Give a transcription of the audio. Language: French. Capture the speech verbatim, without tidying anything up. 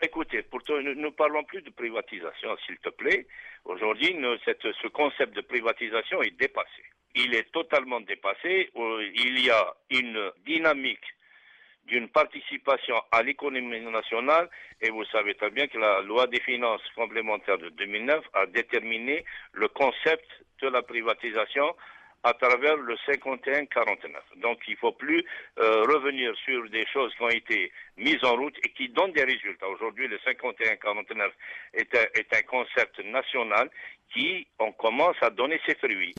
Écoutez, pourtant, nous ne parlons plus de privatisation, s'il te plaît. Aujourd'hui, nous, cette, ce concept de privatisation est dépassé. Il est totalement dépassé. Il y a une dynamique d'une participation à l'économie nationale, et vous savez très bien que la loi des finances complémentaires de deux mille neuf a déterminé le concept de la privatisation à travers le cinquante et un quarante-neuf. Donc il ne faut plus euh, revenir sur des choses qui ont été mises en route et qui donnent des résultats. Aujourd'hui, le cinquante et un quarante-neuf est un, est un concept national qui, on commence à donner ses fruits.